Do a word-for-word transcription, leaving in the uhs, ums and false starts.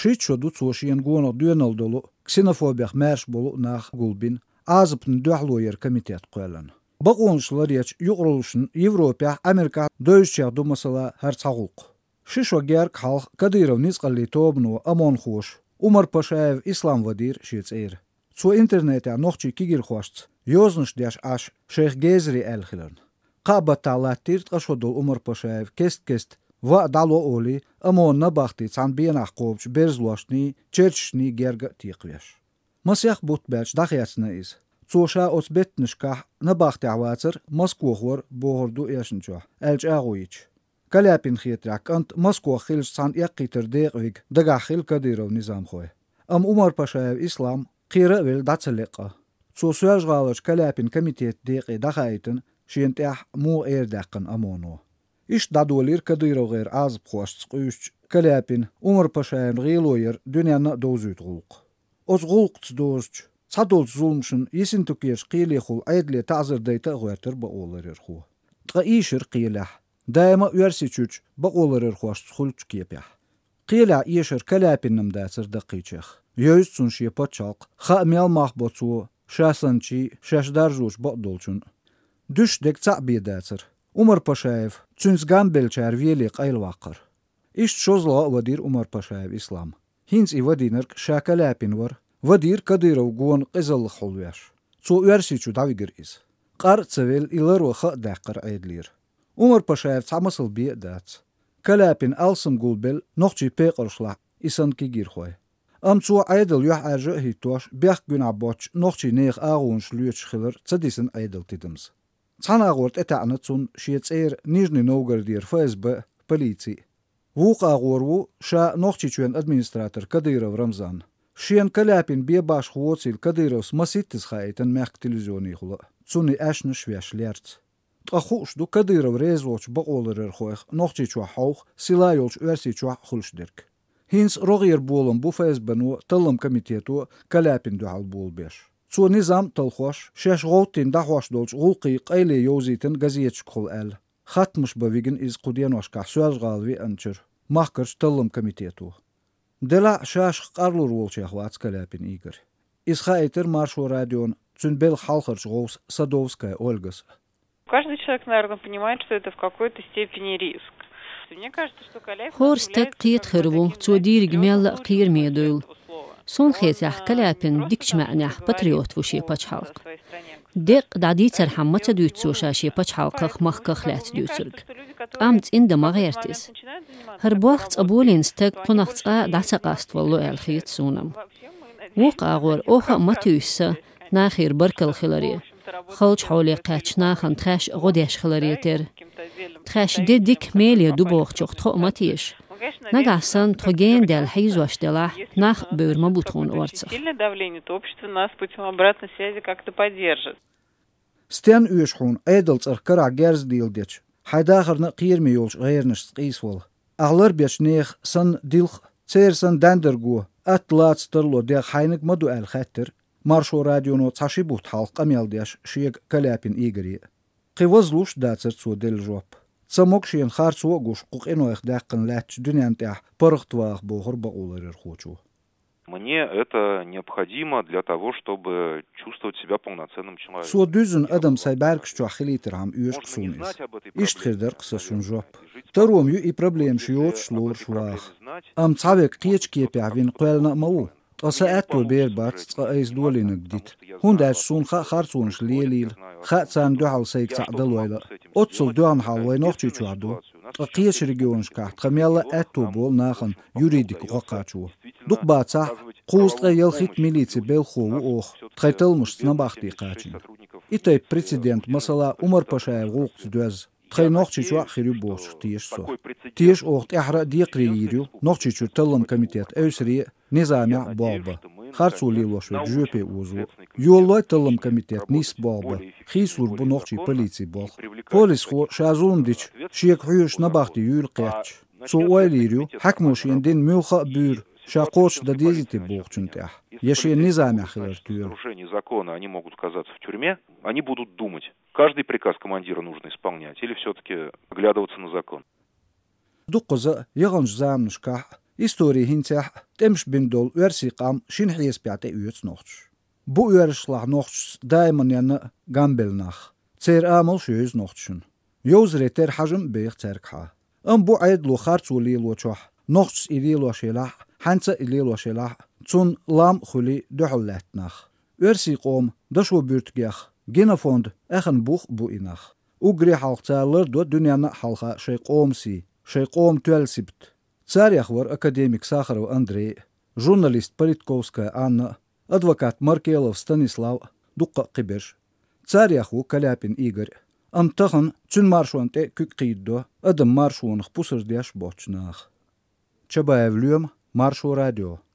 Şit şodu çoşiyen gono dönal dolu ksenofobiyaq mərş bolu nax gulbin azıpın döhloyer komitet qoyalan. Baq onuşlar yaç yuqruluşun Avropa, Amerika döyüşçə dumasala hər çağulq. Şişo gerk halq Kadyrov nizqalli tobnu amon xoş. Umar Paşayev İslam vadir şiçeyr. Ço internetə noxçi kigir xoşt. Yoznuş daş aş Şeyh Gezri elxilan. Qabat talattir qaşodul Umar Paşayev kest kest va dalo oli amon nabaxti çan bienaq qobç berzloşni çerçni gerga tiqveş. Masyax butberç daxyatsna iz. Çoşa otbetnişkah nabaxti avatsır Moskvoxor boğurdu yaşınca. Elç ağoyiç. Kalyapin xiyetrak ant Moskva xilş san yaqitir deqvig dagaxil Kadyrov nizam xoy. Am Umar Paşayev İslam qira vel datsaliqa. Ço söjğalış Kalyapin komitet deqi daxaytin şiyentah mu erdaqın amono. İş dadolir Kadyrov gayr azıb xoşç quyuş Kalyapin Umar Paşayev ğiloyer dünyanı dozuyt gulq. Oz gulq dozç sadol zulmşun yesin tukiyeş qiyliqul aydli ta'zirdayta gwertir ba olarir xo. Qa işir qilah. Daima üversiçüç ba olarir xoş xulç kiyepah. Qila işir Kalyapinnim datsir daqiçex. Yöz sunşi paçaq xa mial mahbotsu şasançi şaşdarjuç ba dolçun. Düş dek çabi datsir. Umar Paşayev Çünsgan belçer veli qaylvaqır. İş şozla vadir Umar Paşayev İslam. Hins i vadinirk şa Kalyapin var. Vadir Kadyrov gon qizallı xulveş. Ço üversiçü davigir iz. Qar çevel ilar va xa daqir aydlir. Umar Paşayev tamasıl bir dats. Kalyapin alsım gulbel noxçi peqırşla isan ki girxoy. Am ço aydıl yuh arjı hitoş beq gün aboç noxçi nex ağunş lüç xılır çadisin aydıl tidims. Çanağort eta'nı çun şiyetser Nijni Novgorodir F S B polici. Vuq ağorvu şa noxçi çuen administrator Kadyrov Ramzan. Şiyen Kalyapin bir baş xotsil Kadyrov masittis xayten meq televizyoni xula. Çuni aşnı şveş lerts. Txuş du Kadyrov rezvoç ba olarir xoyx noxçi çu hawx silayolç versi çu xulşdirk. Hins roğir bolum bu F S B-nu tallım komitetu Kalyapin duhal bolbeş. Çu nizam talxoş şeş gowtin daxoş dolç gulqi qayli yozitin gaziyetç xul el. Xatmış bavigin iz qudiyanoşqa söjğalvi ançır. Mahkırç tallım komitetu. Dela şaş qarlur olçaq vats Kalyapin Igor. Isxayter Marşo radion Цюнбел халхарч Гоус Садовская Ольгас. Каждый человек, наверное, понимает, что это в какой-то степени риск. Мне кажется, что Kalyapin Хорстек قيت خربو تودير جمال قير ميدول. Son xeytah Kalyapin dikç ma'nah patriot vuşi paç halq. Deq dadi terhammat düytsu şaşi paç halqaq mahqaqlat düytsürg. Amts inde mağertis. Her buaxt abulin stek qunaqtsa dasaqast wallo el xeyt sunam. Wuq ağor oha matüysa naxir barkal xilari. Xalç hawli qaçna xan txash qodesh xilariyeter. Txash dedik meliya duboq çoq txomatish. Nagasan txogen del hayzwash delah nach börma butun ortsaq. Сильное давление, то общество нас путем обратной связи как-то поддержит. Sten üyüşxun aydılç ırkıra gerz dildech. Haydaxırны qiyirmi yolç gayırnış qiswal. Ağlar beş nex san dilx çersan dandergu atlat stırlo de haynik madu el xattir. Marşo radyono taşibut halq ameldeş şiyek Kalyapin Igori. Qivazluş datsır çu del jop. Samok şiyen xarçu guş quqino ixdaqın latch dünyantah parıqtvaq boğur baqularir xoçu. Мне это необходимо для того, чтобы чувствовать себя полноценным человеком. Со düzün adam saybarkşçu xilitr ham üyüş qsunis. İştxirder qsaşun jop. Tarom yu i problem şiyot şlor şvaq. Am çavek qiyeç kiyepavin qelna mau. Asa atto berbat qa ayz dolinig dit. Hundaç sunxa xarçunş lelil. Xatsan duhal sayk sa'dalwayla. Otsul duhan halway noqçu çuadu. Qiyeç regionşqa qamyalla atto bol naxan yuridik qoqaçu. Duqbatsa qustqa yelxit militsi belxovu ox. Txaytılmış snabaxti qaçin. İtay prezident masala Umar Paşayev gulqt döz. Txay noqçu çu xiri boş tiyeş so. Tiyeş oxt ahra diqri yiriu noqçu çu tallım komitet ösri nizamya baba. Xarçu liloş ve jöpe uzu. Yollay tallım komitet nis baba. Xisur bu noqçu polisi bol. Polis xo şazulumdiç şiyek huyuş nabaxti yul qiyach. Çu oyliriu hakmoşin din müxa bür. Шакоч да дезите богчунтах. Еши низами ахилар тюр. Нарушение закона, они могут оказаться в тюрьме, они будут думать, каждый приказ командира нужно исполнять или все-таки оглядываться на закон. Дуккоза яганж замнышках Истории хинцах темш биндол версиқам шинхиес пяте уйц нохч. Бу уершлах нохч дайман яна гамбелнах. Цер амал шөз нохчун. Йозретер хажым бейх церкха. Ам бу айд ло харцули ло чох. Нохч иди ло шелах, ханца иди ло шелах. Цун лам хули дохллатнах. Версиқом дашо бürtgях. Genofoнд эхан бух бу инах. Угри халқцалар до дүнияна халqa шейқомси, шейқом туэлсибт. Царях вар академик Сахаров Андрей, журналист Политковская Анна, адвокат Маркелов Станислав, Дукка Кибеш. Царях ву Каляпин Игорь. Антахан цун маршуанте күк қиддо, адам маршуанах пусырдяш бочнах. Чабаев Лём, Маршу радио.